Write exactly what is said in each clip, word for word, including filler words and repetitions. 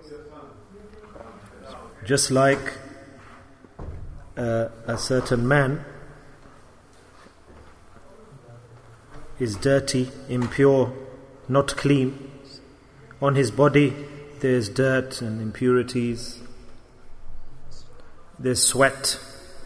Just like uh, a certain man is dirty, impure, not clean. On his body there's dirt and impurities. There's sweat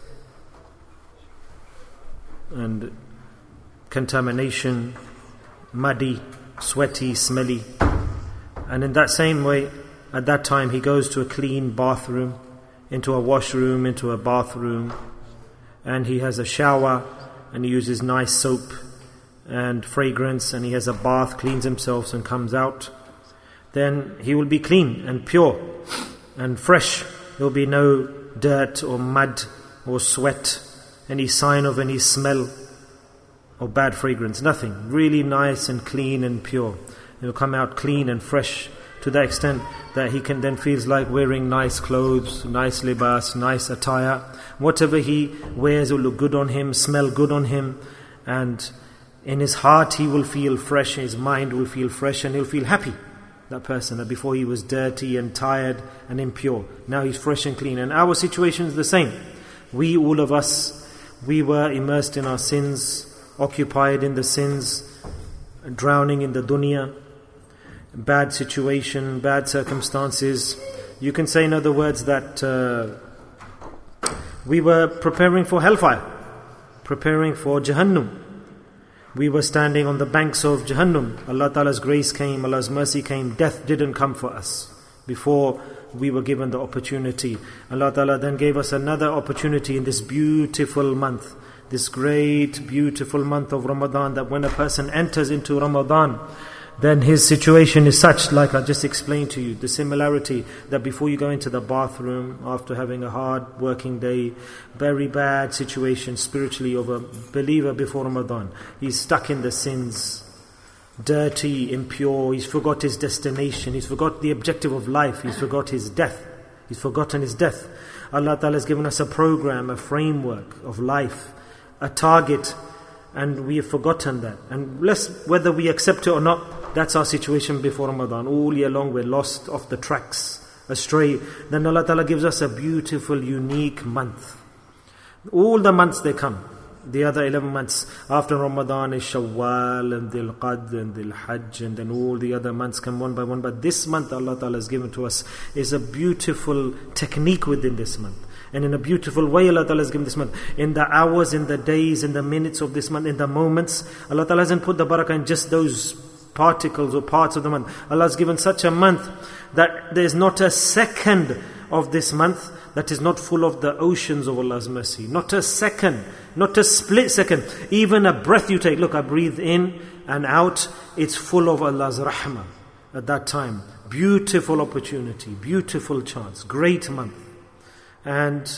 and contamination, muddy, sweaty, smelly. And in that same way, at that time he goes to a clean bathroom, into a washroom, into a bathroom, and he has a shower and he uses nice soap and fragrance, and he has a bath, cleans himself and comes out. Then he will be clean and pure and fresh. There will be no dirt or mud or sweat, any sign of any smell or bad fragrance, nothing. Really nice and clean and pure. He will come out clean and fresh to the extent that he can then feels like wearing nice clothes, nice libas, nice attire. Whatever he wears will look good on him, smell good on him, and in his heart he will feel fresh, his mind will feel fresh, and he'll feel happy. That person that before he was dirty and tired and impure, now he's fresh and clean. And our situation is the same. We, all of us, we were immersed in our sins, occupied in the sins, drowning in the dunya, bad situation, bad circumstances. You can say in other words that uh, we were preparing for hellfire, preparing for Jahannam. We were standing on the banks of Jahannam. Allah Ta'ala's grace came, Allah's mercy came, death didn't come for us before we were given the opportunity. Allah Ta'ala then gave us another opportunity in this beautiful month, this great beautiful month of Ramadan, that when a person enters into Ramadan, then his situation is such, like I just explained to you, the similarity that before you go into the bathroom after having a hard working day, very bad situation spiritually of a believer before Ramadan, he's stuck in the sins, dirty, impure, he's forgot his destination, he's forgot the objective of life, he's forgot his death, he's forgotten his death. Allah Ta'ala has given us a program, a framework of life, a target, and we have forgotten that. And less whether we accept it or not, that's our situation before Ramadan. All year long we're lost off the tracks, astray. Then Allah Ta'ala gives us a beautiful, unique month. All the months they come. The other eleven months after Ramadan is Shawwal and Dhul Qad and Dhul Hajj, and then all the other months come one by one. But this month Allah Ta'ala has given to us is a beautiful technique within this month. And in a beautiful way Allah Ta'ala has given this month. In the hours, in the days, in the minutes of this month, in the moments, Allah Ta'ala hasn't put the barakah in just those particles or parts of the month. Allah has given such a month that there's not a second of this month that is not full of the oceans of Allah's mercy. Not a second, not a split second. Even a breath you take, look, I breathe in and out, it's full of Allah's rahmah at that time. Beautiful opportunity, beautiful chance, great month. And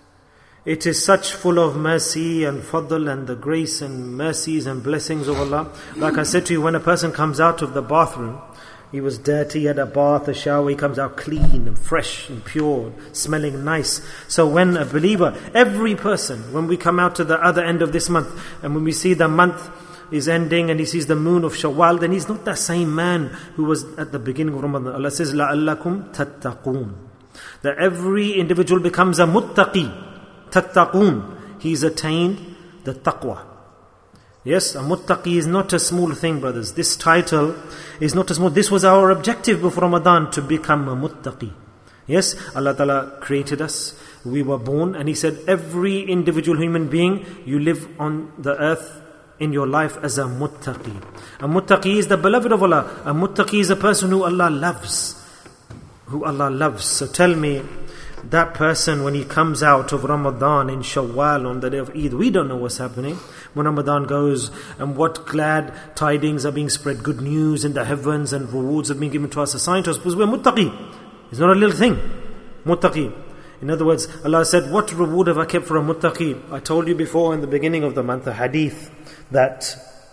it is such full of mercy and fadl and the grace and mercies and blessings of Allah. Like I said to you, when a person comes out of the bathroom, he was dirty, he had a bath, a shower, he comes out clean and fresh and pure, smelling nice. So when a believer, every person, when we come out to the other end of this month, and when we see the month is ending and he sees the moon of Shawwal, then he's not the same man who was at the beginning of Ramadan. Allah says, لَعَلَّكُمْ تَتَّقُونَ, that every individual becomes a muttaqi, tattaqoon. He's attained the taqwa. Yes, a muttaqi is not a small thing, brothers. This title is not a small. This was our objective before Ramadan, to become a muttaqi. Yes, Allah Ta'ala created us. We were born, and He said, every individual human being, you live on the earth in your life as a muttaqi. A muttaqi is the beloved of Allah. A muttaqi is a person who Allah loves. Who Allah loves. So tell me, that person when he comes out of Ramadan in Shawwal on the day of Eid, we don't know what's happening. When Ramadan goes and what glad tidings are being spread, good news in the heavens and rewards have been given to us, assigned to us, because we're muttaqi. It's not a little thing. Muttaqi. In other words, Allah said, what reward have I kept for a muttaqi? I told you before in the beginning of the month, a hadith, that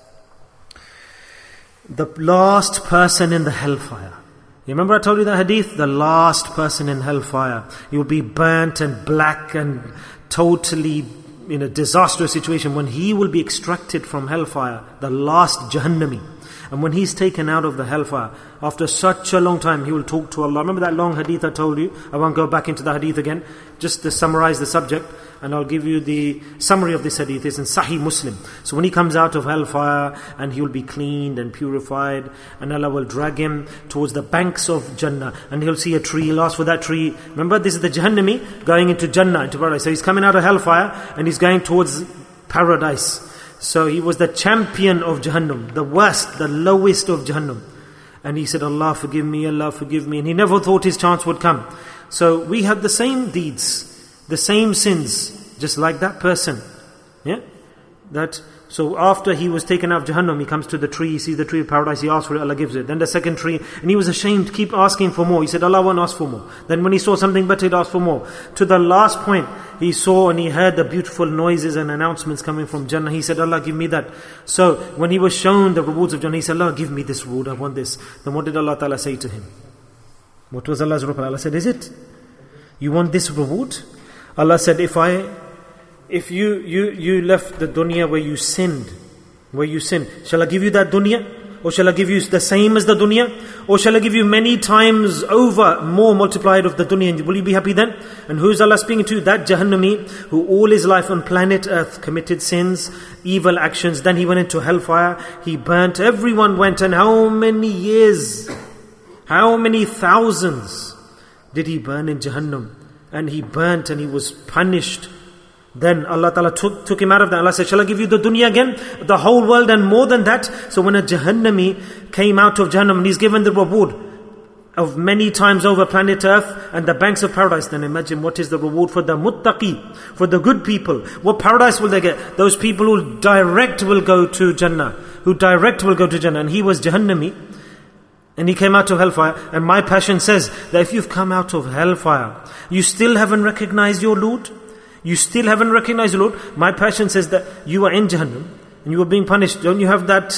the last person in the hellfire, you remember I told you that hadith? The last person in hellfire, he will be burnt and black and totally in a disastrous situation when he will be extracted from hellfire, the last Jahannami. And when he's taken out of the hellfire, after such a long time, he will talk to Allah. Remember that long hadith I told you? I won't go back into the hadith again. Just to summarize the subject, and I'll give you the summary of this hadith. It's in Sahih Muslim. So when he comes out of hellfire, and he will be cleaned and purified, and Allah will drag him towards the banks of Jannah, and he'll see a tree, he'll ask for that tree. Remember, this is the Jahannami going into Jannah, into paradise. So he's coming out of hellfire, and he's going towards paradise. So he was the champion of Jahannam, the worst, the lowest of Jahannam. And he said, Allah forgive me, Allah forgive me. And he never thought his chance would come. So we have the same deeds, the same sins, just like that person. Yeah? That, so after he was taken out of Jahannam, he comes to the tree, he sees the tree of paradise, he asks for it, Allah gives it. Then the second tree, and he was ashamed to keep asking for more. He said, Allah won't ask for more. Then when he saw something better, he'd ask for more. To the last point, he saw and he heard the beautiful noises and announcements coming from Jannah. He said, Allah, give me that. So when he was shown the rewards of Jannah, he said, Allah, give me this reward, I want this. Then what did Allah Ta'ala say to him? What was Allah's reply? Allah said, is it? You want this reward? Allah said, if I, if you, you, you left the dunya where you sinned, where you sinned, shall I give you that dunya? Or shall I give you the same as the dunya? Or shall I give you many times over, more multiplied of the dunya? And will you be happy then? And who is Allah speaking to? That Jahannami, who all his life on planet earth committed sins, evil actions. Then he went into hellfire, he burnt, everyone went. And how many years, how many thousands did he burn in Jahannam? And he burnt and he was punished. Then Allah Ta'ala took, took him out of that. Allah said, shall I give you the dunya again? The whole world and more than that? So when a Jahannami came out of Jahannam and he's given the reward of many times over planet earth and the banks of paradise, then imagine what is the reward for the muttaqi, for the good people. What paradise will they get? Those people who direct will go to Jannah, who direct will go to Jannah. And he was Jahannami, and he came out of hellfire. And my passion says that if you've come out of hellfire, you still haven't recognized your Lord, you still haven't recognized your Lord, my passion says that you are in Jahannam and you are being punished. Don't you have that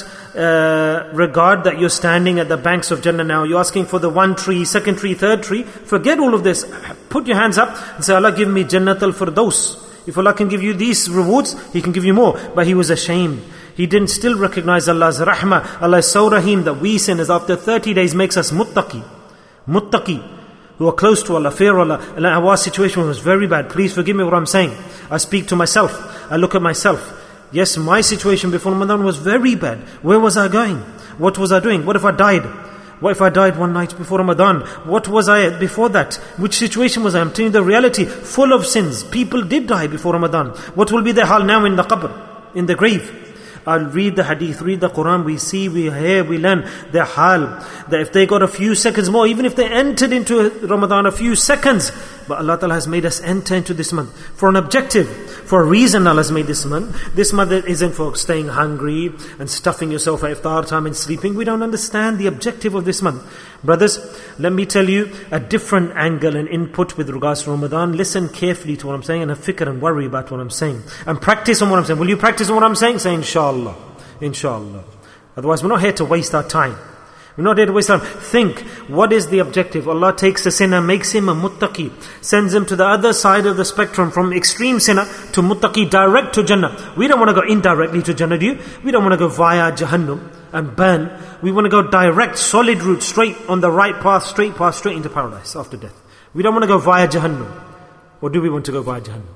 uh, regard that you're standing at the banks of Jannah now, you're asking for the one tree, second tree, third tree? Forget all of this. Put your hands up and say, Allah, give me Jannat al-Firdaus. If Allah can give you these rewards, He can give you more. But he was ashamed. He didn't still recognize Allah's rahmah. Allah is so rahim that we sinners after thirty days makes us muttaqi. Muttaqi. Who are close to Allah, fear Allah. And our situation was very bad. Please forgive me what I'm saying. I speak to myself. I look at myself. Yes, my situation before Ramadan was very bad. Where was I going? What was I doing? What if I died? What if I died one night before Ramadan? What was I before that? Which situation was I? I'm telling you the reality. Full of sins. People did die before Ramadan. What will be their hal now in the qabr, in the grave? I'll read the hadith, read the Quran, we see, we hear, we learn their hal. That if they got a few seconds more, even if they entered into Ramadan a few seconds, but Allah Ta'ala has made us enter into this month for an objective, for a reason Allah has made this month. This month isn't for staying hungry and stuffing yourself at iftar time and sleeping. We don't understand the objective of this month. Brothers, let me tell you a different angle and input with regards to Ramadan. Listen carefully to what I'm saying and have fikr and worry about what I'm saying. And practice on what I'm saying. Will you practice on what I'm saying? Say inshallah. Inshallah. Otherwise we're not here to waste our time. We're not here to waste time. Think, what is the objective? Allah takes a sinner, makes him a muttaqi, sends him to the other side of the spectrum, from extreme sinner to muttaqi, direct to Jannah. We don't want to go indirectly to Jannah, do you? We don't want to go via Jahannam and burn. We want to go direct, solid route, straight on the right path, straight path, straight into paradise after death. We don't want to go via Jahannam. Or do we want to go via Jahannam?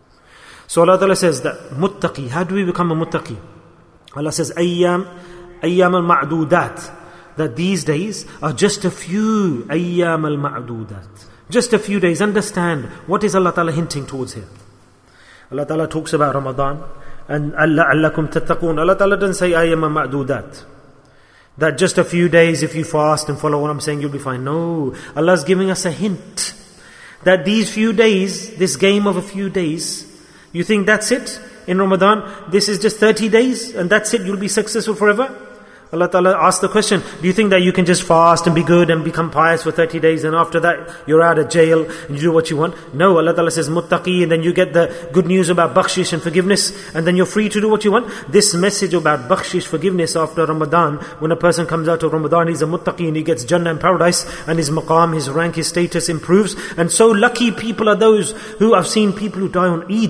So Allah Ta'ala says that muttaqi, how do we become a muttaqi? Allah says, ayyam, ayyam al-ma'dudat. That these days are just a few ayyam al-ma'dudat. Just a few days. Understand, what is Allah Ta'ala hinting towards here? Allah Ta'ala talks about Ramadan and la'allakum tattaqun. Allah Ta'ala doesn't say ayyam al-ma'dudat. That just a few days, if you fast and follow what I'm saying, you'll be fine. No, Allah is giving us a hint. That these few days, this game of a few days, you think that's it? In Ramadan, this is just thirty days and that's it, you'll be successful forever? Allah Ta'ala asked the question, do you think that you can just fast and be good and become pious for thirty days and after that you're out of jail and you do what you want? No, Allah Ta'ala says muttaqi, and then you get the good news about bakhshish and forgiveness, and then you're free to do what you want. This message about bakhshish, forgiveness after Ramadan, when a person comes out of Ramadan, he's a muttaqi and he gets Jannah and paradise, and his maqam, his rank, his status improves. And so lucky people are those who, I've seen people who die on Eid.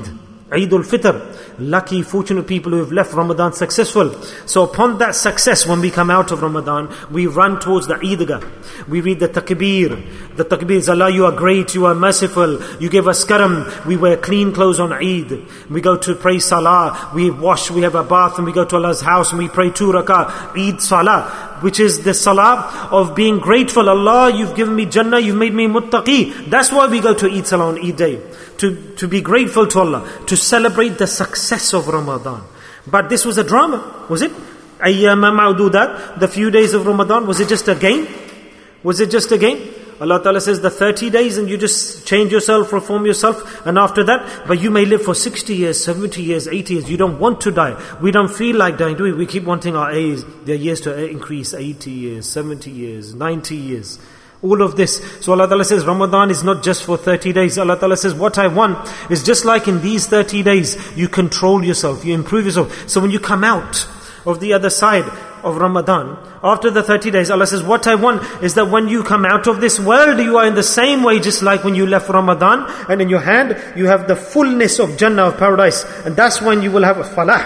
Eid al-Fitr. Lucky, fortunate people who have left Ramadan successful. So upon that success, when we come out of Ramadan, we run towards the Eidgah. We read the Takbir. The Takbir is, Allah, you are great, you are merciful, you give us karam. We wear clean clothes on Eid. We go to pray Salah. We wash, we have a bath, and we go to Allah's house and we pray two rakah, Eid Salah, which is the Salah of being grateful. Allah, you've given me Jannah, you've made me muttaqi. That's why we go to Eid Salah on Eid day. To, to be grateful to Allah, to celebrate the success of Ramadan. But this was a drama, was it? Ayyama ma'dudat, the few days of Ramadan, was it just a game? Was it just a game? Allah Ta'ala says the thirty days and you just change yourself, reform yourself, and after that, but you may live for sixty years, seventy years, eighty years. You don't want to die. We don't feel like dying, do we? We keep wanting our age, their years to increase, eighty years, seventy years, ninety years. All of this. So Allah Ta'ala says Ramadan is not just for thirty days. Allah Ta'ala says what I want is just like in these thirty days, you control yourself, you improve yourself. So when you come out of the other side of Ramadan, after the thirty days, Allah says what I want is that when you come out of this world, you are in the same way just like when you left Ramadan, and in your hand you have the fullness of Jannah, of paradise, and that's when you will have a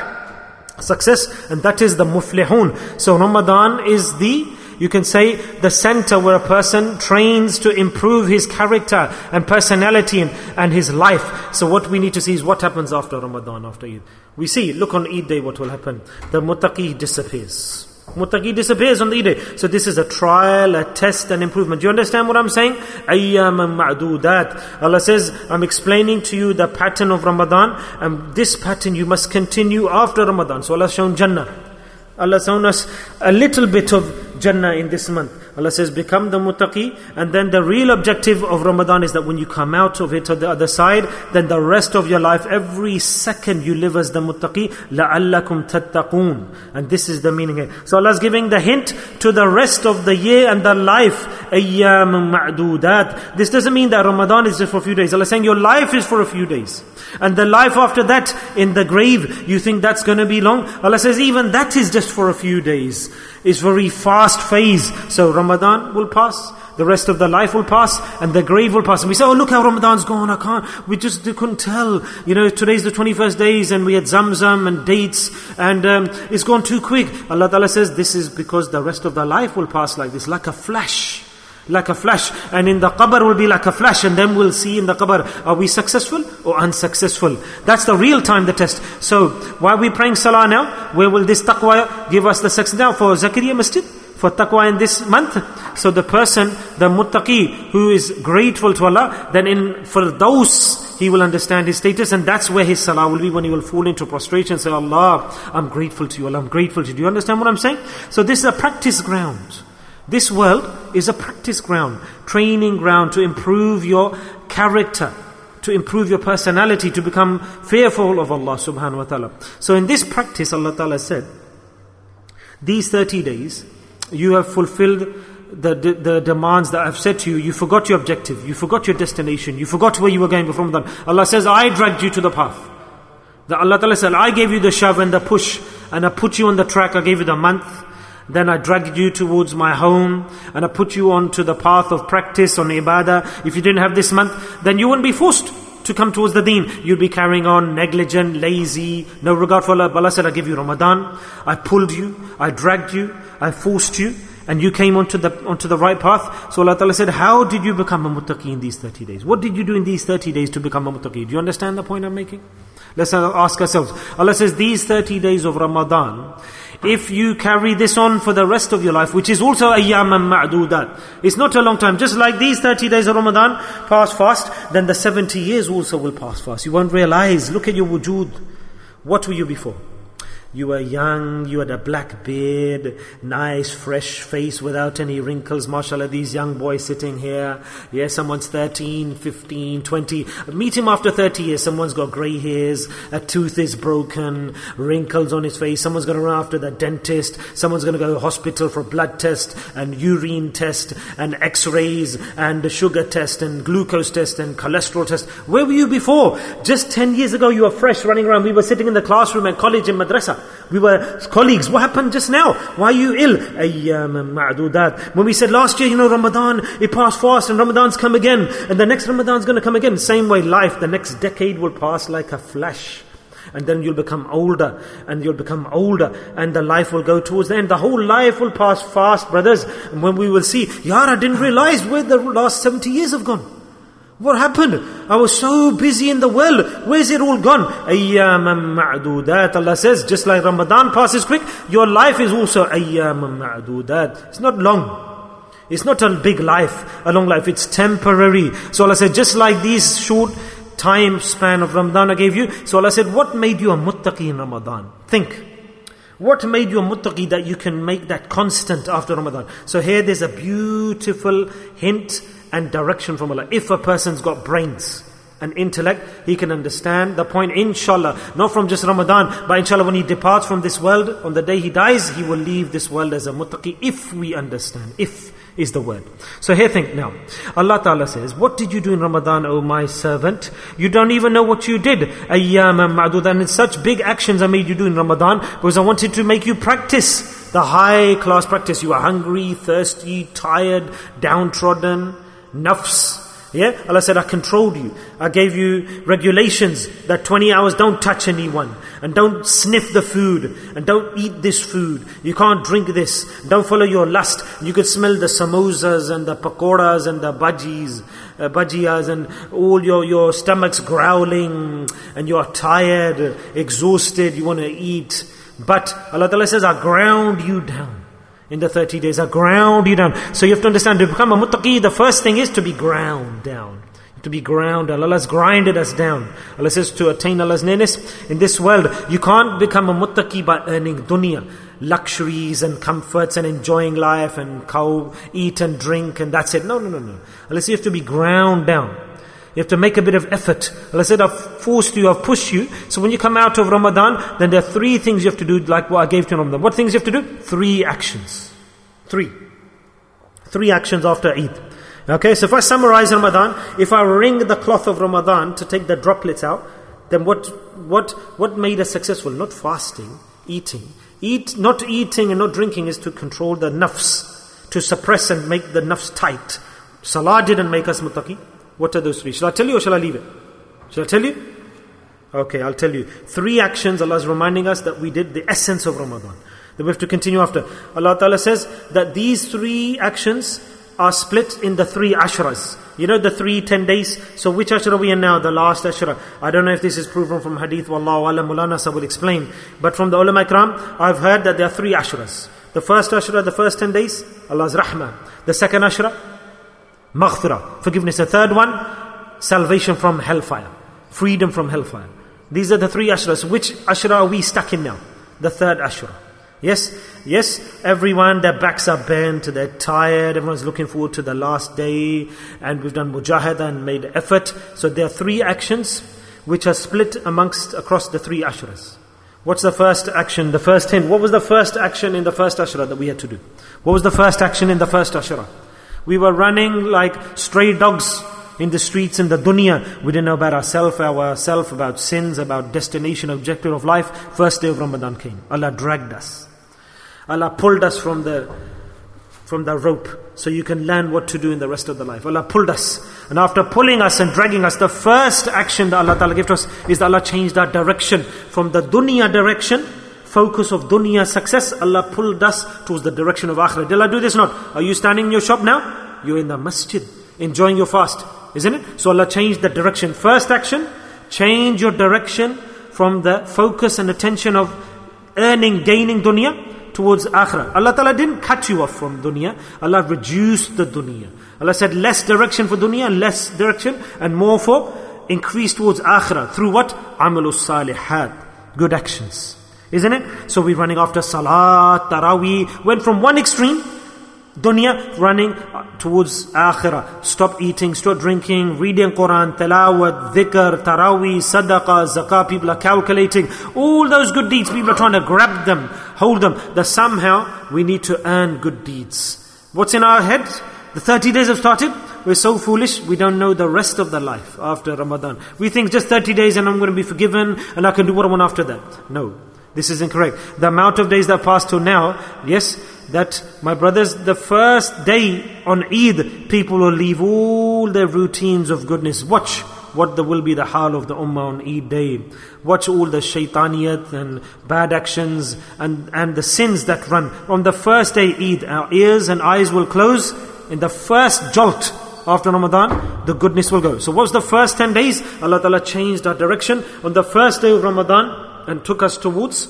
falah, success, and that is the muflihun. So Ramadan is the, you can say, the center where a person trains to improve his character and personality and, and his life. So what we need to see is what happens after Ramadan, after Eid. We see, look on Eid day what will happen. The muttaqi disappears. Muttaqi disappears on the Eid day. So this is a trial, a test, and improvement. Do you understand what I'm saying? Ayyaman ma'dudat. Allah says, I'm explaining to you the pattern of Ramadan, and this pattern you must continue after Ramadan. So Allah has shown Jannah. Allah has shown us a little bit of Jannah in this month. Allah says, become the muttaqi, and then the real objective of Ramadan is that when you come out of it on the other side, then the rest of your life, every second you live as the muttaqi, لَعَلَّكُمْ تَتَّقُونَ. And this is the meaning here. So Allah is giving the hint to the rest of the year and the life, أَيَّامٌ مَعْدُودَات. This doesn't mean that Ramadan is just for a few days. Allah is saying your life is for a few days. And the life after that, in the grave, you think that's going to be long? Allah says even that is just for a few days. It's very fast phase. So Ramadan will pass, the rest of the life will pass, and the grave will pass. And we say, oh, look how Ramadan's gone, I can't, we just couldn't tell. You know, today's the twenty-first days, and we had Zamzam and dates, and um, it's gone too quick. Allah Ta'ala says, this is because the rest of the life will pass like this, like a flash. Like a flash, and in the qabr will be like a flash, and then we'll see in the qabr, are we successful or unsuccessful? That's the real time, the test. So, why are we praying salah now? Where will this taqwa give us the success now? For Zakaria Masjid? For taqwa in this month? So the person, the muttaqi, who is grateful to Allah, then in Firdaus, he will understand his status, and that's where his salah will be, when he will fall into prostration and say, Allah, I'm grateful to you, Allah, I'm grateful to you. Do you understand what I'm saying? So this is a practice ground. This world is a practice ground, training ground to improve your character, to improve your personality, to become fearful of Allah subhanahu wa ta'ala. So in this practice, Allah ta'ala said, these thirty days, you have fulfilled the, the, the demands that I've said to you. You forgot your objective, you forgot your destination, you forgot where you were going before Ramadan. Allah says, I dragged you to the path. The Allah ta'ala said, I gave you the shove and the push, and I put you on the track, I gave you the month. Then I dragged you towards my home, and I put you onto the path of practice on ibadah. If you didn't have this month, then you wouldn't be forced to come towards the deen. You'd be carrying on negligent, lazy, no regard for Allah. Allah said, I give you Ramadan, I pulled you, I dragged you, I forced you, and you came onto the onto the right path. So Allah Ta'ala said, how did you become a muttaqi in these thirty days? What did you do in these thirty days to become a muttaqi? Do you understand the point I'm making? Let's ask ourselves. Allah says, these thirty days of Ramadan, if you carry this on for the rest of your life, which is also ayyaman ma'dudat, it's not a long time. Just like these thirty days of Ramadan pass fast, then the seventy years also will pass fast. You won't realize. Look at your wujood. What were you before? You were young, you had a black beard, nice fresh face without any wrinkles. MashaAllah, these young boys sitting here. Yeah, someone's thirteen, fifteen, twenty. Meet him after thirty years. Someone's got grey hairs, a tooth is broken, wrinkles on his face. Someone's going to run after the dentist. Someone's going to go to the hospital for blood test and urine test and x-rays and a sugar test and glucose test and cholesterol test. Where were you before? Just ten years ago you were fresh running around. We were sitting in the classroom at college and madrasa. We were colleagues. What happened just now? Why are you ill? أَيَّامًا مَعْدُودَاتٍ. When we said last year, you know, Ramadan, it passed fast and Ramadan's come again. And the next Ramadan's going to come again. Same way life, the next decade will pass like a flash. And then you'll become older, and you'll become older, and the life will go towards the end. The whole life will pass fast, brothers. And when we will see, Yar, I didn't realize where the last seventy years have gone. What happened? I was so busy in the world. Where's it all gone? Ayyaman ma'dudat. Allah says, just like Ramadan passes quick, your life is also ayyaman ma'dudat. It's not long. It's not a big life, a long life. It's temporary. So Allah said, just like these short time span of Ramadan I gave you. So Allah said, what made you a muttaqi in Ramadan? Think. What made you a muttaqi that you can make that constant after Ramadan? So here there's a beautiful hint and direction from Allah. If a person's got brains and intellect, he can understand the point, inshallah, not from just Ramadan, but inshallah when he departs from this world, on the day he dies, he will leave this world as a muttaqi, if we understand. If is the word. So here think now, Allah Ta'ala says, what did you do in Ramadan, O my servant? You don't even know what you did. Ayyaman ma'dudan. And such big actions I made you do in Ramadan, because I wanted to make you practice the high class practice. You are hungry, thirsty, tired, downtrodden, nafs. Yeah, Allah said, I controlled you. I gave you regulations that twenty hours don't touch anyone, and don't sniff the food, and don't eat this food. You can't drink this. Don't follow your lust. You could smell the samosas and the pakoras and the bhajis, uh, bhajiyas, and all your, your stomach's growling, and you are tired, exhausted, you want to eat. But Allah Ta'ala says, I ground you down. In the thirty days, I ground you down. So you have to understand, to become a muttaqi, the first thing is to be ground down. To be ground down. Allah has grinded us down. Allah says to attain Allah's nearness in this world, you can't become a muttaqi by earning dunya, luxuries and comforts and enjoying life and cow, eat and drink and that's it. No, no, no, no. Allah says you have to be ground down. You have to make a bit of effort. Allah said, I've forced you, I've pushed you. So when you come out of Ramadan, then there are three things you have to do, like what I gave to you in Ramadan. What things you have to do? Three actions. Three. Three actions after Eid. Okay, so if I summarize Ramadan, if I wring the cloth of Ramadan to take the droplets out, then what what what made us successful? Not fasting, eating. Eat, not eating and not drinking is to control the nafs, to suppress and make the nafs tight. Salah didn't make us muttaqi. What are those three? Shall I tell you or shall I leave it? Shall I tell you? Okay, I'll tell you. Three actions Allah is reminding us that we did the essence of Ramadan. That we have to continue after. Allah Ta'ala says that these three actions are split in the three ashras. You know the three ten days? So which ashra are we in now? The last ashra. I don't know if this is proven from hadith. Wallahu alam, Mulana Sahib will explain. But from the ulama ikram, I've heard that there are three ashras. The first ashra, the first ten days, Allah's rahmah. The second ashra, maghfirah, forgiveness. The third one, salvation from hellfire, freedom from hellfire. These are the three ashras. Which ashra are we stuck in now? The third ashra. Yes, yes, everyone, their backs are bent, they're tired, everyone's looking forward to the last day, and we've done mujahada and made effort. So there are three actions which are split amongst, across the three ashras. What's the first action, the first hint? What was the first action in the first ashra that we had to do? What was the first action in the first ashra? We were running like stray dogs in the streets, in the dunya. We didn't know about ourselves, ourselves, about sins, about destination, objective of life. First day of Ramadan came. Allah dragged us. Allah pulled us from the from the rope, so you can learn what to do in the rest of the life. Allah pulled us. And after pulling us and dragging us, the first action that Allah Ta'ala gave to us is that Allah changed our direction. From the dunya direction, focus of dunya success, Allah pulled us towards the direction of akhirah. Did Allah do this or not? Are you standing in your shop now? You're in the masjid, enjoying your fast, isn't it? So Allah changed the direction. First action, change your direction from the focus and attention of earning, gaining dunya towards akhirah. Allah Ta'ala didn't cut you off from dunya. Allah reduced the dunya. Allah said less direction for dunya, less direction, and more for increase towards akhirah. Through what? Amalus salihat. Good actions. Isn't it? So we're running after salat, taraweeh. Went from one extreme, dunya, running towards akhirah. Stop eating, stop drinking, reading Quran, tilawat, dhikr, taraweeh, sadaqah, zakah. People are calculating all those good deeds. People are trying to grab them, hold them. That somehow we need to earn good deeds. What's in our heads? The thirty days have started. We're so foolish, we don't know the rest of the life after Ramadan. We think just thirty days and I'm going to be forgiven and I can do what I want after that. No. This is incorrect. The amount of days that passed till now, yes, that, my brothers, the first day on Eid, people will leave all their routines of goodness. Watch what the, will be the hal of the ummah on Eid day. Watch all the shaitaniyat and bad actions and, and the sins that run. On the first day Eid, our ears and eyes will close. In the first jolt after Ramadan, the goodness will go. So what was the first ten days? Allah Ta'ala changed our direction on the first day of Ramadan and took us towards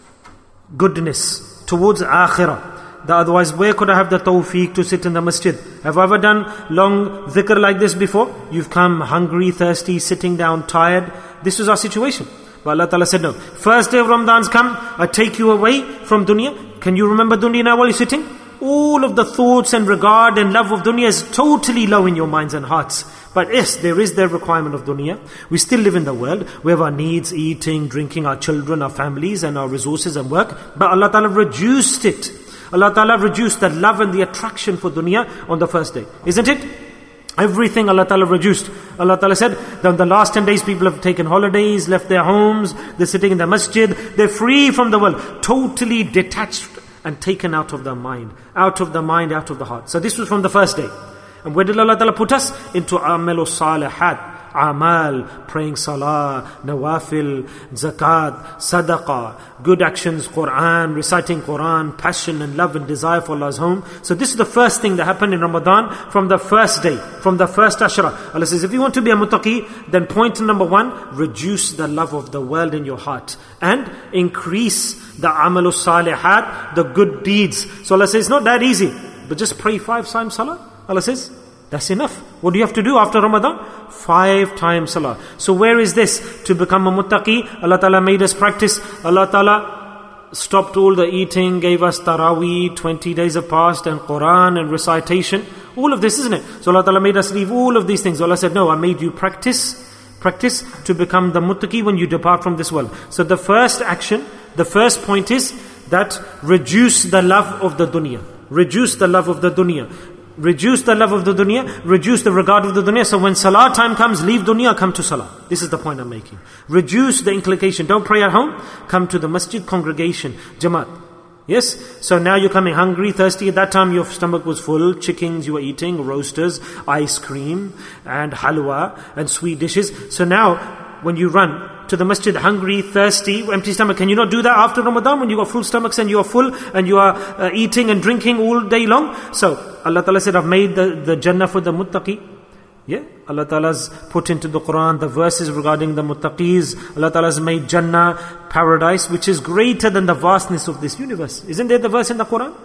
goodness, towards akhirah. That otherwise, where could I have the tawfiq to sit in the masjid? Have I ever done long dhikr like this before? You've come hungry, thirsty, sitting down, tired. This was our situation. But Allah Ta'ala said no. First day of Ramadan's come, I take you away from dunya. Can you remember dunya now while you're sitting? All of the thoughts and regard and love of dunya is totally low in your minds and hearts. But yes, there is the requirement of dunya. We still live in the world. We have our needs, eating, drinking, our children, our families and our resources and work. But Allah Ta'ala reduced it. Allah Ta'ala reduced the love and the attraction for dunya on the first day. Isn't it? Everything Allah Ta'ala reduced. Allah Ta'ala said that in the last ten days people have taken holidays, left their homes, they're sitting in the masjid, they're free from the world, totally detached and taken out of the mind. Out of the mind, out of the heart. So this was from the first day. And where did Allah Ta'ala put us? Into amalu salihat. Amal, praying salah, nawafil, zakat, sadaqah, good actions, Quran, reciting Quran, passion and love and desire for Allah's home. So this is the first thing that happened in Ramadan from the first day, from the first ashra. Allah says, if you want to be a muttaqi, then point number one, reduce the love of the world in your heart and increase the amalu salihat, the good deeds. So Allah says, it's not that easy, but just pray five times salah. Allah says, that's enough. What do you have to do after Ramadan? Five times salah. So where is this? To become a muttaqi, Allah Ta'ala made us practice. Allah Ta'ala stopped all the eating, gave us taraweeh, twenty days of fast and Quran and recitation. All of this, isn't it? So Allah Ta'ala made us leave all of these things. Allah said, no, I made you practice, practice to become the muttaqi when you depart from this world. So the first action, the first point is that reduce the love of the dunya. Reduce the love of the dunya. Reduce the love of the dunya, reduce the regard of the dunya. So when salah time comes, leave dunya, come to salah. This is the point I'm making. Reduce the inculcation. Don't pray at home. Come to the masjid congregation, Jamaat. Yes? So now you're coming hungry, thirsty. At that time your stomach was full. Chickens you were eating, roasters, ice cream, and halwa, and sweet dishes. So now, when you run to the masjid hungry, thirsty, empty stomach, can you not do that after Ramadan when you got full stomachs and you are full and you are uh, eating and drinking all day long? So Allah Ta'ala said, I've made the, the Jannah for the muttaqi. Yeah, Allah Ta'ala's put into the Quran the verses regarding the muttaqis. Allah Ta'ala's made Jannah, paradise, which is greater than the vastness of this universe. Isn't there the verse in the Quran?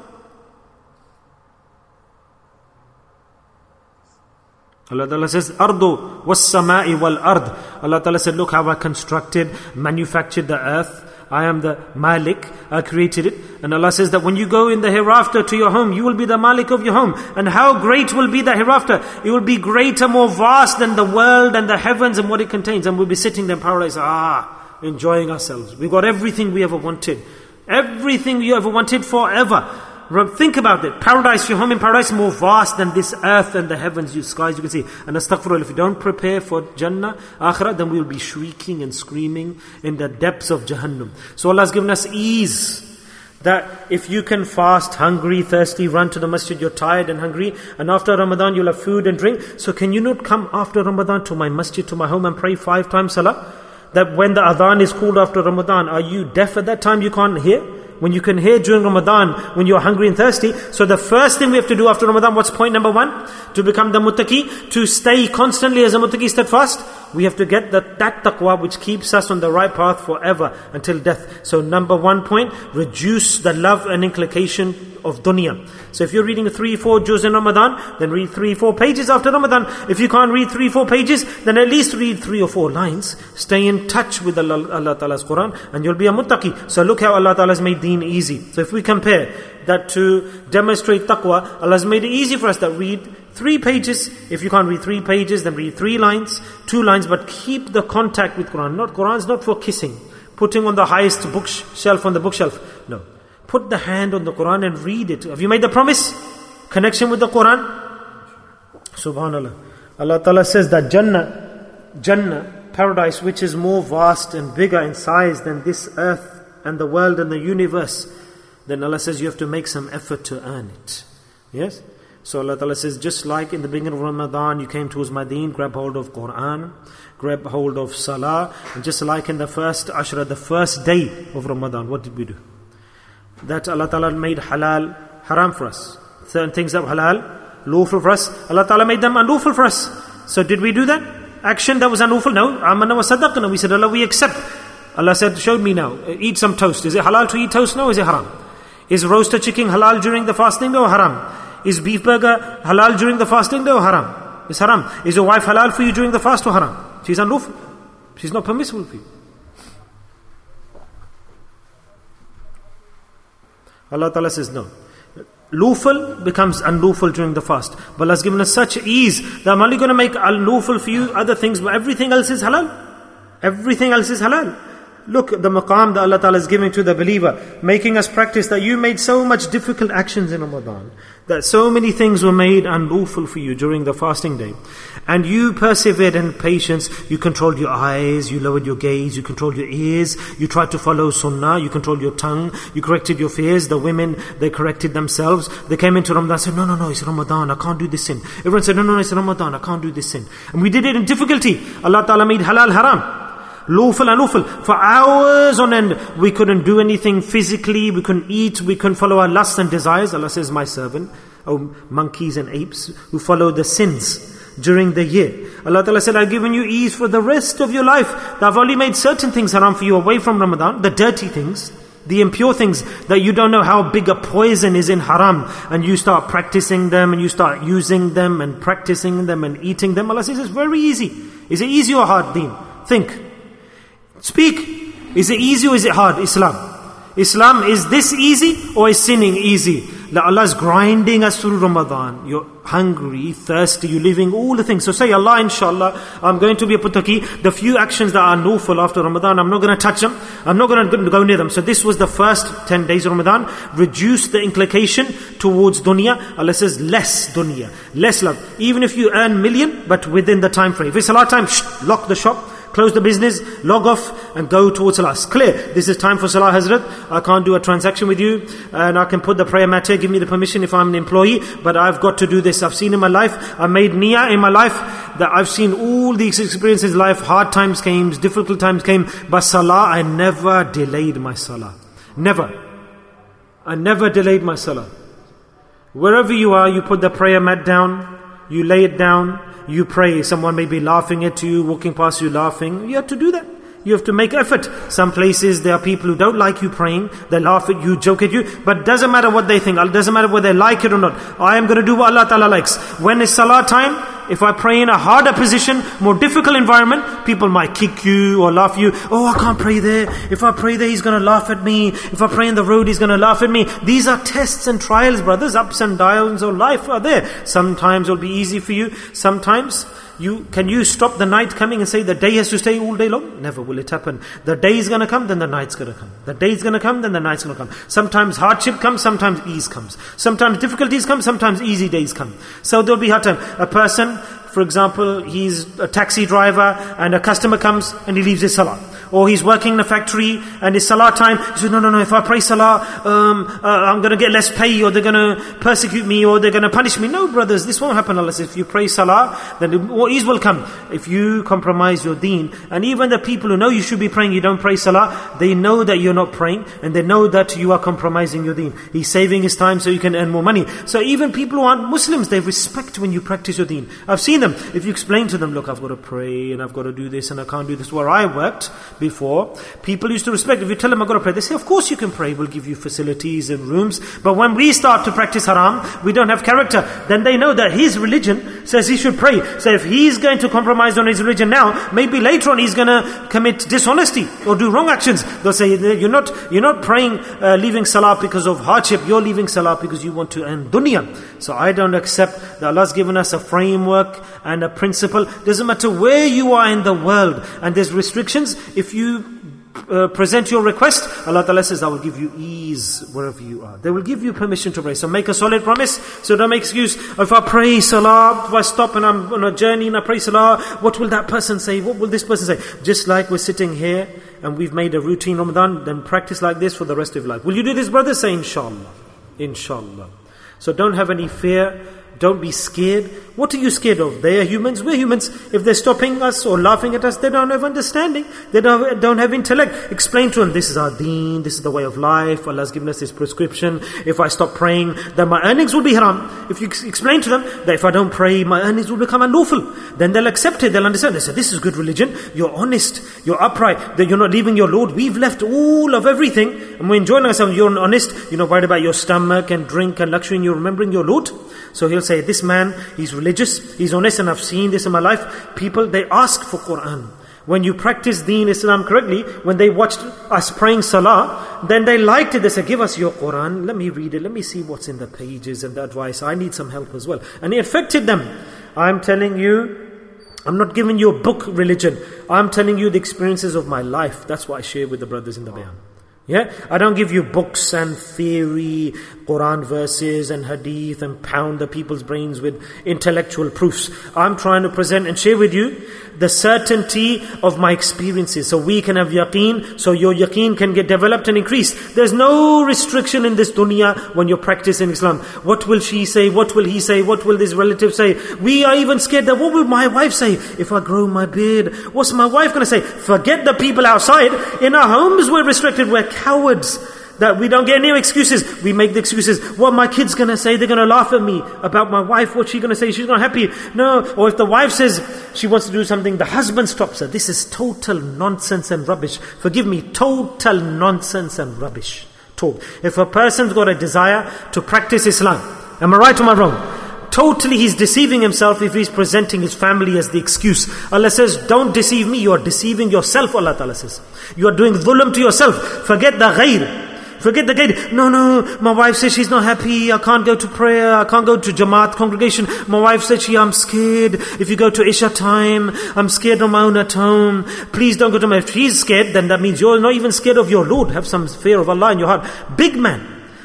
Allah Ta'ala says, Ardu was samai wal ard. Allah Ta'ala said, look how I constructed, manufactured the earth. I am the Malik, I created it. And Allah says that when you go in the hereafter to your home, you will be the Malik of your home. And how great will be the hereafter? It will be greater, more vast than the world and the heavens and what it contains. And we'll be sitting there in paradise, ah, enjoying ourselves. We've got everything we ever wanted. Everything you ever wanted forever. Think about it. Paradise, your home in paradise, more vast than this earth and the heavens, you skies you can see. And astaghfirullah, if you don't prepare for Jannah, Akhirah, then we will be shrieking and screaming in the depths of Jahannam. So Allah has given us ease. That if you can fast, hungry, thirsty, run to the masjid, you're tired and hungry, and after Ramadan you'll have food and drink. So can you not come after Ramadan to my masjid, to my home and pray five times salah? That when the adhan is called after Ramadan, are you deaf at that time? You can't hear? When you can hear during Ramadan, when you're hungry and thirsty. So the first thing we have to do after Ramadan, what's point number one? To become the muttaqi, to stay constantly as a muttaqi steadfast. We have to get that, that taqwa which keeps us on the right path forever until death. So number one point, reduce the love and inculcation of dunya. So if you're reading three, four juz in Ramadan, then read three, four pages after Ramadan. If you can't read three, four pages, then at least read three or four lines. Stay in touch with Allah, Allah Ta'ala's Quran and you'll be a muttaqi. So look how Allah Ta'ala's made deen easy. So if we compare that to demonstrate taqwa, Allah's made it easy for us that read three pages. If you can't read three pages, then read three lines, two lines, but keep the contact with Quran. Not Quran's not for kissing, putting on the highest bookshelf on the bookshelf. No. Put the hand on the Quran and read it. Have you made the promise? Connection with the Quran? Subhanallah. Allah Ta'ala says that Jannah, Jannah, paradise, which is more vast and bigger in size than this earth and the world and the universe, then Allah says you have to make some effort to earn it. Yes? So Allah Ta'ala says, just like in the beginning of Ramadan, you came towards my deen, grab hold of Quran, grab hold of Salah, and just like in the first Ashra, the first day of Ramadan, what did we do? That Allah Ta'ala made halal, haram for us. Certain things that were halal, lawful for us, Allah Ta'ala made them unlawful for us. So did we do that? Action that was unlawful? No. Amanna wa sadaqna. We said, Allah, we accept. Allah said, showed me now, eat some toast. Is it halal to eat toast? No, is it haram? Is roasted chicken halal during the fasting? No, haram. Is beef burger halal during the fasting? No, haram. It's haram. Is your wife halal for you during the fast or haram? She's unlawful. She's not permissible for you. Allah Ta'ala says no. Lawful becomes unlawful during the fast. But Allah has given us such ease that I'm only going to make unlawful for you other things, but everything else is halal. Everything else is halal. Look, the maqam that Allah Ta'ala is giving to the believer, making us practice that you made so much difficult actions in Ramadan, that so many things were made unlawful for you during the fasting day. And you persevered in patience, you controlled your eyes, you lowered your gaze, you controlled your ears, you tried to follow sunnah, you controlled your tongue, you corrected your fears. The women, they corrected themselves. They came into Ramadan and said, no, no, no, it's Ramadan, I can't do this sin. Everyone said, no, no, no, it's Ramadan, I can't do this sin. And we did it in difficulty. Allah Ta'ala made halal haram. Lawful and lawful. For hours on end, we couldn't do anything physically, we couldn't eat, we couldn't follow our lusts and desires. Allah says, my servant, oh monkeys and apes who follow the sins during the year. Allah Ta'ala said, I've given you ease for the rest of your life. That I've only made certain things haram for you away from Ramadan, the dirty things, the impure things that you don't know how big a poison is in haram, and you start practicing them and you start using them and practicing them and eating them. Allah says, it's very easy. Is it easy or hard, deen? Think. Speak. Is it easy or is it hard? Islam. Islam, is this easy or is sinning easy? That Allah is grinding us through Ramadan. You're hungry, thirsty, you're living all the things. So say, Allah, inshallah, I'm going to be a puttaki. The few actions that are lawful after Ramadan, I'm not going to touch them. I'm not going to go near them. So this was the first ten days of Ramadan. Reduce the inclination towards dunya. Allah says, less dunya, less love. Even if you earn million, but within the time frame. If it's salah time, shh, lock the shop. Close the business, log off and go towards Salah. It's clear. This is time for Salah, Hazrat. I can't do a transaction with you and I can put the prayer mat here. Give me the permission if I'm an employee, but I've got to do this. I've seen in my life, I've made niyyah in my life that I've seen all these experiences in life. Hard times came, difficult times came, but Salah, I never delayed my Salah. Never. I never delayed my Salah. Wherever you are, you put the prayer mat down, you lay it down, you pray. Someone may be laughing at you, walking past you laughing. You have to do that. You have to make effort. Some places there are people who don't like you praying. They laugh at you, joke at you. But it doesn't matter what they think. It doesn't matter whether they like it or not. I am going to do what Allah Ta'ala likes. When it's Salah time, if I pray in a harder position, more difficult environment, people might kick you or laugh at you. Oh, I can't pray there. If I pray there, he's going to laugh at me. If I pray in the road, he's going to laugh at me. These are tests and trials, brothers. Ups and downs of life are there. Sometimes it'll be easy for you. Sometimes you can you stop the night coming and say the day has to stay all day long? Never will it happen. The day is going to come, then the night's going to come. The day is going to come, then the night's going to come. Sometimes hardship comes, sometimes ease comes. Sometimes difficulties come, sometimes easy days come. So there'll be hard time. A person, for example, he's a taxi driver and a customer comes and he leaves his salah. Or he's working in a factory and it's salah time. He says, no, no, no, if I pray salah, um, uh, I'm going to get less pay, or they're going to persecute me, or they're going to punish me. No, brothers, this won't happen unless if you pray salah, then more ease will come. If you compromise your deen, and even the people who know you should be praying, you don't pray salah, they know that you're not praying, and they know that you are compromising your deen. He's saving his time so you can earn more money. So even people who aren't Muslims, they respect when you practice your deen. I've seen them. If you explain to them, look, I've got to pray, and I've got to do this, and I can't do this. Where I worked before, people used to respect. If you tell them I've got to pray, they say, of course you can pray, we'll give you facilities and rooms. But when we start to practice haram, we don't have character. Then they know that his religion says he should pray. So if he's going to compromise on his religion now, maybe later on he's going to commit dishonesty or do wrong actions. They'll say, you're not you're not praying, uh, leaving salah because of hardship, you're leaving salah because you want to earn dunya. So I don't accept that Allah's given us a framework and a principle. Doesn't matter where you are in the world, and there's restrictions. If you Uh, present your request, Allah Ta'ala says, I will give you ease wherever you are. They will give you permission to pray. So make a solid promise. So don't make excuse. If I pray salah, if I stop and I'm on a journey and I pray salah, what will that person say? What will this person say? Just like we're sitting here and we've made a routine Ramadan, then practice like this for the rest of your life. Will you do this, brother? Say inshallah. Inshallah. So don't have any fear. Don't be scared. What are you scared of? They are humans, we're humans. If they're stopping us or laughing at us, they don't have understanding. They don't, don't have intellect. Explain to them, this is our deen, this is the way of life. Allah's given us this prescription. If I stop praying, then my earnings will be haram. If you explain to them that if I don't pray, my earnings will become unlawful, then they'll accept it, they'll understand. They say, this is good religion. You're honest, you're upright, that you're not leaving your Lord. We've left all of everything, and we're enjoying ourselves. You're honest, you're not worried about your stomach and drink and luxury, and you're remembering your Lord. So he'll say, this man, he's religious, he's honest, and I've seen this in my life. People, they ask for Quran. When you practice Deen Islam correctly, when they watched us praying Salah, then they liked it. They said, give us your Quran, let me read it, let me see what's in the pages and the advice. I need some help as well. And it affected them. I'm telling you, I'm not giving you a book religion. I'm telling you the experiences of my life. That's what I share with the brothers in the Bayan. Yeah, I don't give you books and theory, Quran verses and hadith, and pound the people's brains with intellectual proofs. I'm trying to present and share with you the certainty of my experiences, so we can have yaqeen, so your yaqeen can get developed and increased. There's no restriction in this dunya when you're practicing Islam. What will she say? What will he say? What will this relative say? We are even scared that what will my wife say if I grow my beard? What's my wife going to say? Forget the people outside. In our homes we're restricted. We're cowards. That we don't get any excuses. We make the excuses. What my kid's going to say? They're going to laugh at me about my wife. What's she going to say? She's not happy. No. Or if the wife says she wants to do something, the husband stops her. This is total nonsense and rubbish. Forgive me, total nonsense and rubbish. Talk. If a person's got a desire to practice Islam, am I right or am I wrong? Totally he's deceiving himself if he's presenting his family as the excuse. Allah says, don't deceive me, you are deceiving yourself, Allah Ta'ala says. You are doing dhulm to yourself. Forget the ghayr. Forget the gate. No, no, my wife says she's not happy. I can't go to prayer. I can't go to Jamaat congregation. My wife said she, I'm scared. If you go to Isha time, I'm scared on my own at home. Please don't go to my... If she's scared, then that means you're not even scared of your Lord. Have some fear of Allah in your heart. Big man,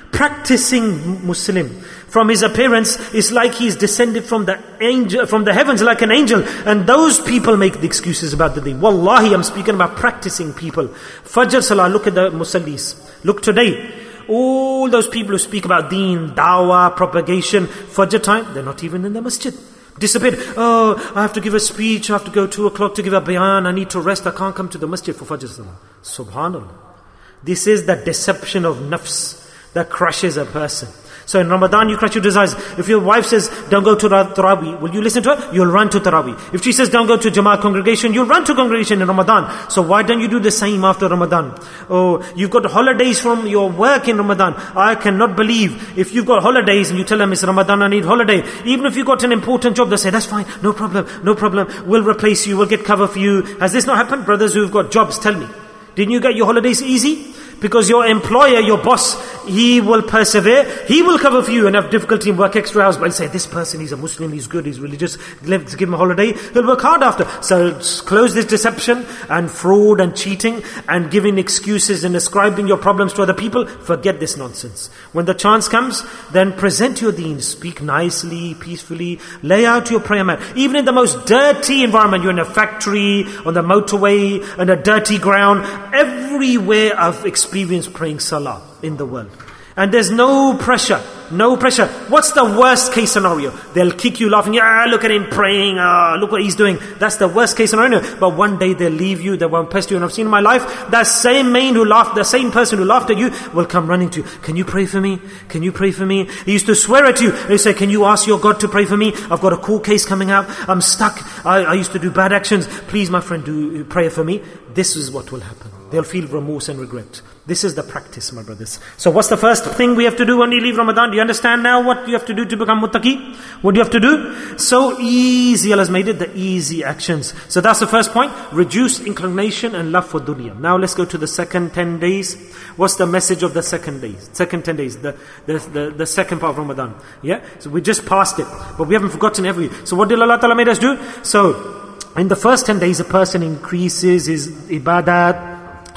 practicing Muslim, from his appearance, is like he's descended from the angel, from the heavens like an angel. And those people make the excuses about the deen. Wallahi, I'm speaking about practicing people. Fajr Salah, look at the Musallis. Look today, all those people who speak about deen, dawah, propagation, Fajr time, they're not even in the masjid. Disappeared. Oh, I have to give a speech, I have to go two o'clock to give a bayan, I need to rest, I can't come to the masjid for Fajr Salah. Subhanallah. This is the deception of nafs that crushes a person. So in Ramadan you crush your desires. If your wife says, don't go to Taraweeh, will you listen to her? You'll run to Taraweeh. If she says, don't go to Jamaat congregation, you'll run to congregation in Ramadan. So why don't you do the same after Ramadan? Oh, you've got holidays from your work in Ramadan. I cannot believe if you've got holidays and you tell them it's Ramadan, I need holiday. Even if you've got an important job, they say, that's fine, no problem, no problem. We'll replace you, we'll get cover for you. Has this not happened? Brothers who've got jobs, tell me. Didn't you get your holidays easy? Because your employer, your boss, he will persevere. He will cover for you and have difficulty and work extra hours. But he'll say, this person, he's a Muslim, he's good, he's religious. Let's give him a holiday. He'll work hard after. So close this deception and fraud and cheating and giving excuses and ascribing your problems to other people. Forget this nonsense. When the chance comes, then present your deen. Speak nicely, peacefully. Lay out your prayer mat. Even in the most dirty environment, you're in a factory, on the motorway, on a dirty ground. Everywhere I've experienced praying salah in the world. And there's no pressure. No pressure. What's the worst case scenario? They'll kick you laughing. Ah, look at him praying. Ah, look what he's doing. That's the worst case scenario. But one day they'll leave you. They won't pester you. And I've seen in my life, that same man who laughed, the same person who laughed at you will come running to you. Can you pray for me? Can you pray for me? He used to swear at you. He say, can you ask your God to pray for me? I've got a court case coming out. I'm stuck. I, I used to do bad actions. Please, my friend, do pray for me. This is what will happen. They'll feel remorse and regret. This is the practice, my brothers. So what's the first thing we have to do when you leave Ramadan? Do you understand now what you have to do to become muttaqi? What do you have to do? So easy. Allah has made it the easy actions. So that's the first point. Reduce inclination and love for dunya. Now let's go to the second ten days. What's the message of the second days? Second ten days. The, the, the, the second part of Ramadan. Yeah? So we just passed it. But we haven't forgotten every. So what did Allah Ta'ala made us do? So in the first ten days, a person increases his ibadat,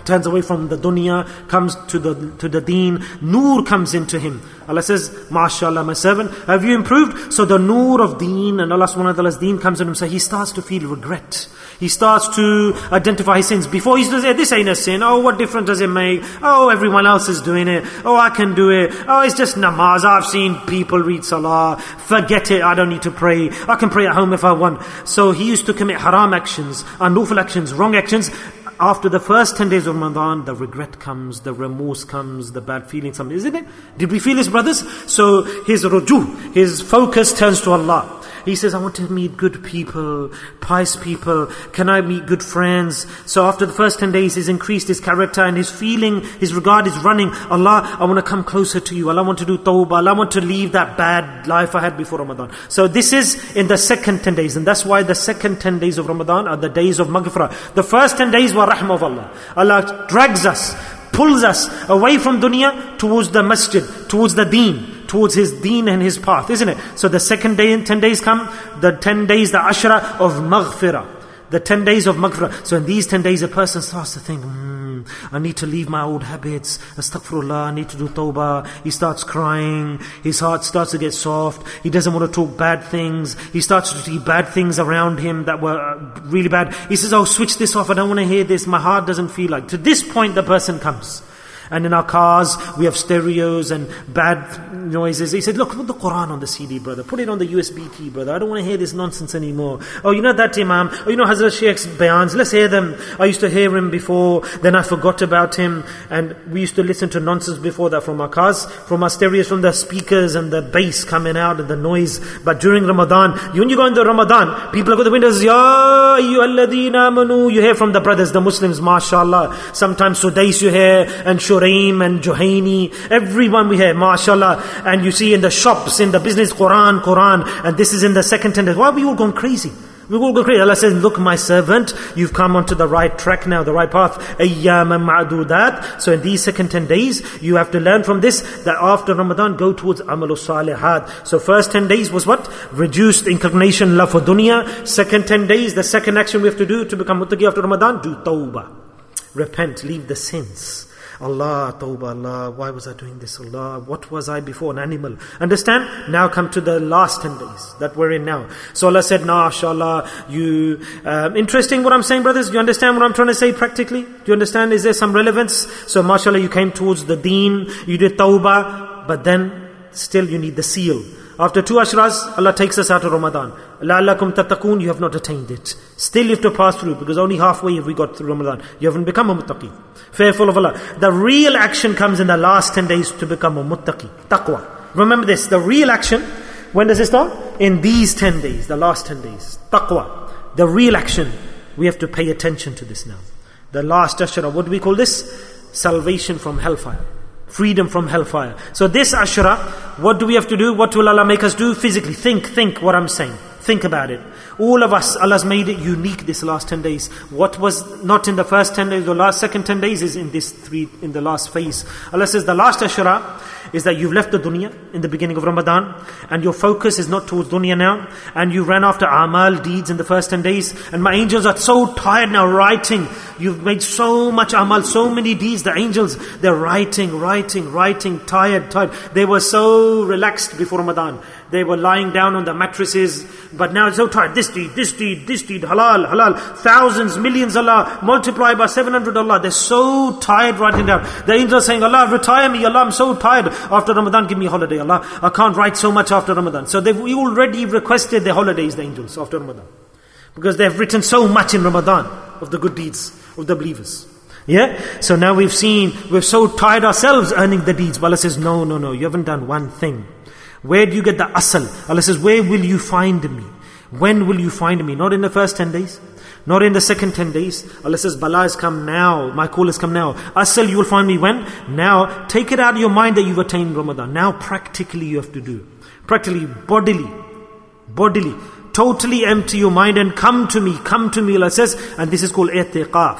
turns away from the dunya, comes to the to the deen, noor comes into him. Allah says, MashaAllah, my servant, have you improved? So the noor of deen and Allah subhanahu wa ta'ala's deen comes in him, so he starts to feel regret. He starts to identify his sins. Before he used to say, this ain't a sin. Oh, what difference does it make? Oh, everyone else is doing it. Oh, I can do it. Oh, it's just namaz. I've seen people read salah. Forget it. I don't need to pray. I can pray at home if I want. So he used to commit haram actions, unlawful actions, wrong actions. After the first ten days of Ramadan, the regret comes, the remorse comes, the bad feelings come, isn't it? Did we feel this, brothers? So his ruju, his focus turns to Allah. He says, I want to meet good people, pious people. Can I meet good friends? So after the first ten days, he's increased his character and his feeling, his regard is running. Allah, I want to come closer to you. Allah, I want to do tawbah. Allah, I want to leave that bad life I had before Ramadan. So this is in the second ten days. And that's why the second ten days of Ramadan are the days of maghfirah. The first ten days were rahmah of Allah. Allah drags us, pulls us away from dunya towards the masjid, towards the deen, towards his deen and his path, isn't it? So the second day and ten days come, the ten days, the ashra of maghfirah. The ten days of maghfirah. So in these ten days, a person starts to think, hmm, I need to leave my old habits. Astaghfirullah, I need to do tawbah. He starts crying. His heart starts to get soft. He doesn't want to talk bad things. He starts to see bad things around him that were really bad. He says, oh, switch this off. I don't want to hear this. My heart doesn't feel like. To this point, the person comes. And in our cars, we have stereos and bad noises. He said, look, put the Quran on the C D, brother. Put it on the U S B key, brother. I don't want to hear this nonsense anymore. Oh, you know that Imam? Oh, you know Hazrat Sheikh's bayans? Let's hear them. I used to hear him before, then I forgot about him. And we used to listen to nonsense before that from our cars, from our stereos, from the speakers and the bass coming out and the noise. But during Ramadan, when you go into Ramadan, people go to the windows, Ya ayyuhalladheena amanu. You hear from the brothers, the Muslims, mashallah. Sometimes Sudais you hear, and Shuraim and Juhaini, everyone we hear, mashallah. And you see in the shops, in the business, Quran, Quran. And this is in the second ten days. Why are we all going crazy? We all go crazy. Allah says, look, my servant, you've come onto the right track now, the right path. Ayyaman ma'dudat. So in these second ten days, you have to learn from this, that after Ramadan, go towards amalus salihat. So first ten days was what? Reduced inclination, love for dunya. Second ten days, the second action we have to do to become muttaqi after Ramadan, do tawbah. Repent, leave the sins. Allah, tawbah, Allah, why was I doing this? Allah, what was I before? An animal. Understand? Now come to the last ten days that we're in now. So Allah said, nah, inshallah, you, um, interesting what I'm saying, brothers? Do you understand what I'm trying to say practically? Do you understand? Is there some relevance? So mashallah, you came towards the deen, you did tawbah, but then still you need the seal. After two ashras, Allah takes us out of Ramadan. لَعَلَّكُمْ تَتَّقُونَ. You have not attained it. Still you have to pass through, because only halfway have we got through Ramadan. You haven't become a muttaqi. Fearful of Allah. The real action comes in the last ten days to become a muttaqi. Taqwa. Remember this, the real action, when does it start? In these ten days, the last ten days. Taqwa. The real action. We have to pay attention to this now. The last ashra, what do we call this? Salvation from hellfire. Freedom from hellfire. So this ashra, what do we have to do? What will Allah make us do? Physically. Think, think what I'm saying. Think about it. All of us, Allah's made it unique this last ten days. What was not in the first ten days, the last second ten days is in this three, in the last phase. Allah says the last ashra is that you've left the dunya in the beginning of Ramadan, and your focus is not towards dunya now, and you ran after amal, deeds in the first ten days, and my angels are so tired now writing. You've made so much amal, so many deeds. The angels, they're writing, writing, writing, tired, tired. They were so relaxed before Ramadan. They were lying down on the mattresses, but now it's so tired. This deed, this deed, this deed, halal, halal, thousands, millions, Allah, multiply by seven hundred, Allah. They're so tired writing down. The angels saying, Allah, retire me, Allah, I'm so tired. After Ramadan, give me a holiday, Allah. I can't write so much after Ramadan. So they've already requested their holidays, the angels, after Ramadan. Because they've written so much in Ramadan of the good deeds of the believers. Yeah? So now we've seen, we're so tired ourselves earning the deeds. But Allah says, no, no, no, you haven't done one thing. Where do you get the asal? Allah says, where will you find me? When will you find me? Not in the first ten days. Not in the second ten days. Allah says, Bala has come now. My call has come now. Asal, you will find me when? Now, take it out of your mind that you've attained Ramadan. Now, practically you have to do. Practically, bodily. Bodily. Totally empty your mind and come to me. Come to me, Allah says. And this is called i'tiqaf.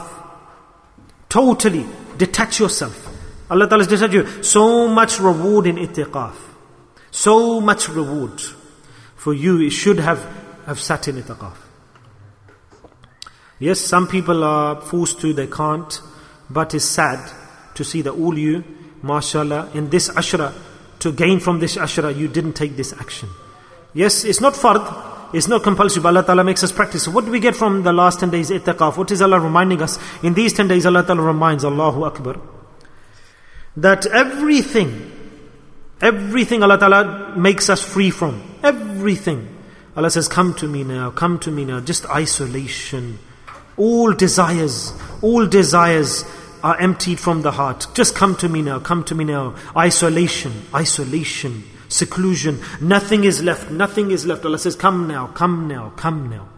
Totally detach yourself. Allah Ta'ala has detached you. So much reward in i'tiqaf. So much reward. For you, it should have, have sat in i'tiqaf. Yes, some people are forced to, they can't. But it's sad to see that all you, mashallah, in this ashra, to gain from this ashra, you didn't take this action. Yes, it's not fard, it's not compulsory, but Allah Ta'ala makes us practice. So what do we get from the last ten days i'tikaf? What is Allah reminding us? In these ten days, Allah Ta'ala reminds, Allahu Akbar, that everything, everything Allah Ta'ala makes us free from. Everything. Allah says, come to me now, come to me now. Just isolation. All desires, all desires are emptied from the heart. Just come to me now, come to me now. Isolation, isolation, seclusion. Nothing is left, nothing is left. Allah says, come now, come now, come now.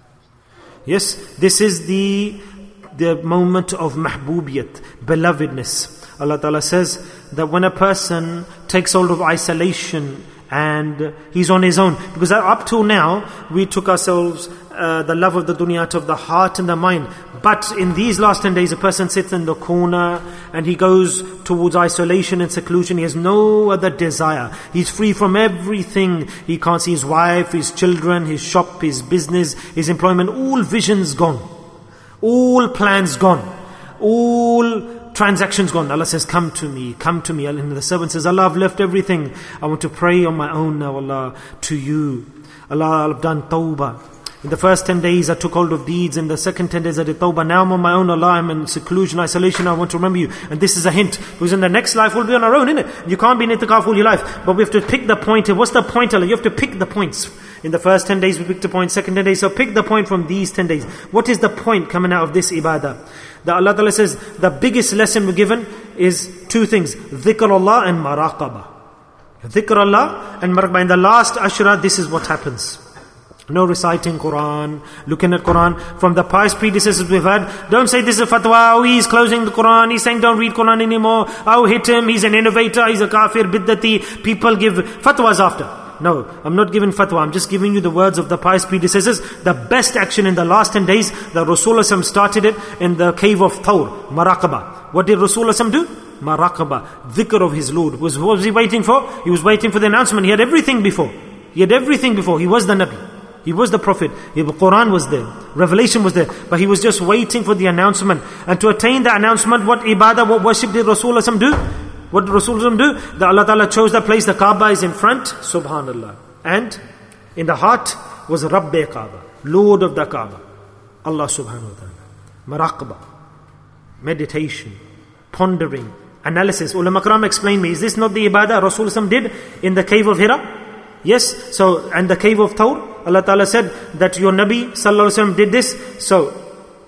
Yes, this is the, the moment of mahbubiyat, belovedness. Allah Ta'ala says that when a person takes hold of isolation and he's on his own, because up till now we took ourselves uh, the love of the dunya out of the heart and the mind, but in these last ten days a person sits in the corner and he goes towards isolation and seclusion. He has no other desire, he's free from everything. He can't see his wife, his children, his shop, his business, his employment. All visions gone, all plans gone, all transactions gone. Allah says, come to me, come to me. And the servant says, Allah, I've left everything. I want to pray on my own now, Allah, to you. Allah, I've done tawbah. In the first ten days I took hold of deeds. In the second ten days I did tawbah. Now I'm on my own, Allah, I'm in seclusion, isolation. I want to remember you. And this is a hint, because in the next life we'll be on our own, innit? You can't be in itikaf all your life. But we have to pick the point here. What's the point, Allah? You have to pick the points. In the first ten days we picked a point, second ten days. So pick the point from these ten days. What is the point coming out of this ibadah? That Allah Ta'ala says, the biggest lesson we're given is two things. Dhikr Allah and maraqabah. Dhikr Allah and maraqabah. In the last ashra, this is what happens. No reciting Quran, looking at Quran. From the pious predecessors we've had, don't say this is a fatwa, oh he's closing the Quran, he's saying don't read Quran anymore, oh hit him, he's an innovator, he's a kafir, biddati. People give fatwas after. No, I'm not giving fatwa, I'm just giving you the words of the pious predecessors. The best action in the last ten days, the Rasulullah started it in the cave of Thawr, Maraqabah. What did Rasulullah do? Maraqabah, dhikr of his Lord. Was, what was he waiting for? He was waiting for the announcement. He had everything before. He had everything before. He was the Nabi. He was the Prophet. The Quran was there. Revelation was there. But he was just waiting for the announcement. And to attain the announcement, what ibadah, what worship did Rasulullah do? What did Rasulullah do? That Allah Ta'ala chose that place. The Kaaba is in front. Subhanallah. And in the heart was Rabbi Kaaba, Lord of the Kaaba. Allah Subhanahu wa Ta'ala. Maraqabah. Meditation. Pondering. Analysis. Ulama Karam explained me. Is this not the ibadah Rasulullah did in the cave of Hira? Yes. So, and the cave of Thawr, Allah Ta'ala said that your Nabi Sallallahu Alaihi Wasallam did this. So,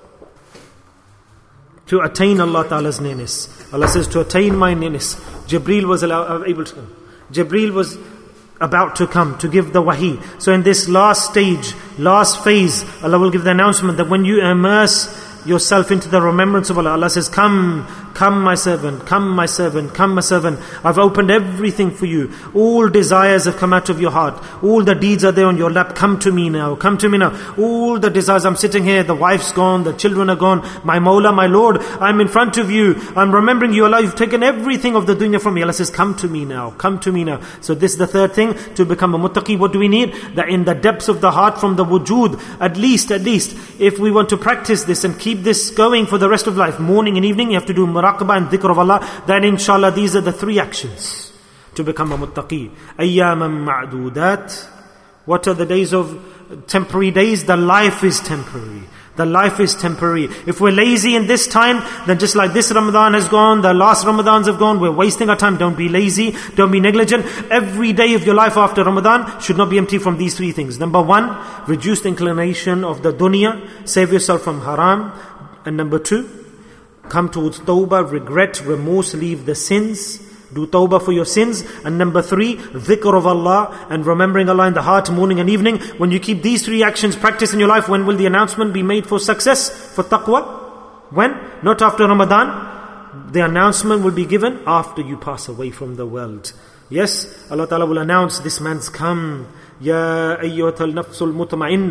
to attain Allah Ta'ala's nearness. Allah says, to attain my nearness. Jibreel was able to come. Jibreel was about to come to give the wahi. So in this last stage, last phase, Allah will give the announcement that when you immerse yourself into the remembrance of Allah, Allah says, come, come my servant, come my servant, come my servant. I've opened everything for you. All desires have come out of your heart. All the deeds are there on your lap. Come to me now, come to me now. All the desires, I'm sitting here, the wife's gone, the children are gone. My Mawla, my Lord, I'm in front of you. I'm remembering you, Allah. You've taken everything of the dunya from me. Allah says, come to me now, come to me now. So this is the third thing, to become a muttaqi. What do we need? That in the depths of the heart, from the wujud, at least, at least, if we want to practice this and keep this going for the rest of life, morning and evening, you have to do muraqabah and dhikr of Allah. Then inshallah, these are the three actions to become a muttaqi. Ayyaman ma'dudat. What are the days of temporary days? The life is temporary. The life is temporary. If we're lazy in this time, then just like this Ramadan has gone, the last Ramadans have gone, we're wasting our time. Don't be lazy, don't be negligent. Every day of your life after Ramadan should not be empty from these three things. Number one, reduce the inclination of the dunya, save yourself from haram. And number two, come towards tawbah, regret, remorse, leave the sins, do tawbah for your sins. And number three, dhikr of Allah and remembering Allah in the heart, morning and evening. When you keep these three actions practiced in your life, when will the announcement be made for success, for taqwa? When? Not after Ramadan. The announcement will be given after you pass away from the world. Yes, Allah Ta'ala will announce, this man's come. Ya ayyuhatal nafsul mutma'inna.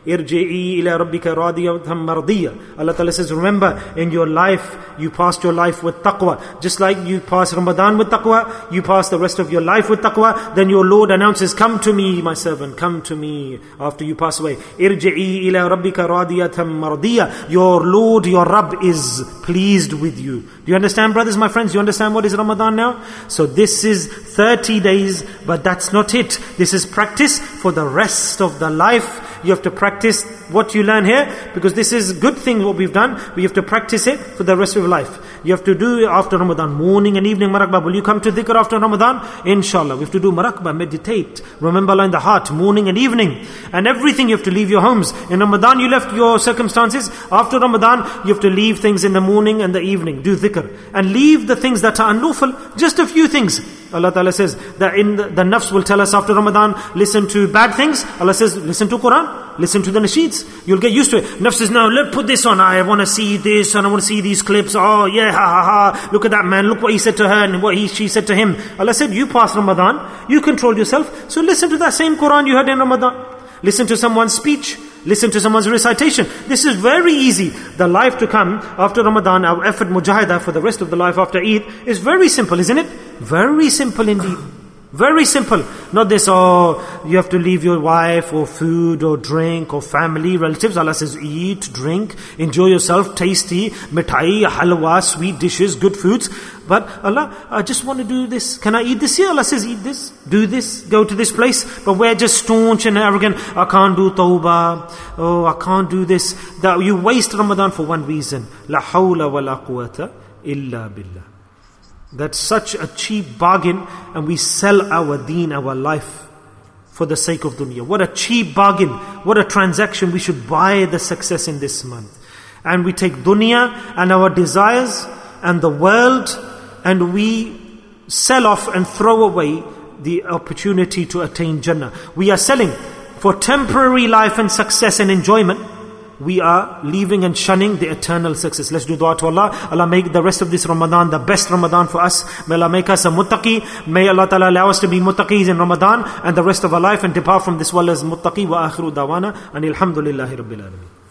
Irji'i ila rabbika radiyatan mardiyya. Allah Ta'ala says, remember, in your life, you passed your life with taqwa. Just like you pass Ramadan with taqwa, you pass the rest of your life with taqwa, then your Lord announces, come to me, my servant, come to me after you pass away. Irji'i ila rabbika radiyatan mardiyya. Your Lord, your Rabb is pleased with you. Do you understand, brothers, my friends? Do you understand what is Ramadan now? So this is thirty days, but that's not it. This is practice for the rest of the life. You have to practice what you learn here, because this is a good thing what we've done. We have to practice it for the rest of your life. You have to do it after Ramadan, morning and evening maraqbah. Will you come to dhikr after Ramadan? Inshallah. We have to do maraqbah, meditate. Remember Allah in the heart, morning and evening. And everything, you have to leave your homes. In Ramadan, you left your circumstances. After Ramadan, you have to leave things in the morning and the evening. Do dhikr. And leave the things that are unlawful. Just a few things. Allah Ta'ala says that in the, the nafs will tell us after Ramadan, listen to bad things. Allah says, listen to Quran, listen to the nasheeds. You'll get used to it. Nafs says, now let put this on. I want to see this and I want to see these clips. Oh yeah, ha ha ha. Look at that man. Look what he said to her and what he she said to him. Allah said, you passed Ramadan. You control yourself. So listen to that same Quran you heard in Ramadan. Listen to someone's speech. Listen to someone's recitation. This is very easy. The life to come after Ramadan, our effort mujahidah for the rest of the life after Eid is very simple, isn't it? Very simple indeed. Very simple. Not this, oh, you have to leave your wife or food or drink or family, relatives. Allah says, eat, drink, enjoy yourself, tasty, mithai, halwa, sweet dishes, good foods. But Allah, I just want to do this. Can I eat this here? Allah says, eat this, do this, go to this place. But we're just staunch and arrogant. I can't do tawbah. Oh, I can't do this. That you waste Ramadan for one reason. La hawla wa la quwwata illa billah. That's such a cheap bargain, and we sell our deen, our life, for the sake of dunya. What a cheap bargain. What a transaction. We should buy the success in this month. And we take dunya and our desires and the world, and we sell off and throw away the opportunity to attain Jannah. We are selling for temporary life and success and enjoyment. We are leaving and shunning the eternal success. Let's do dua to Allah. Allah make the rest of this Ramadan the best Ramadan for us. May Allah make us a muttaqi. May Allah Ta'ala allow us to be muttaqis in Ramadan and the rest of our life, and depart from this world as muttaqi. Wa akhiru dawana and alhamdulillahi rabbil alamin.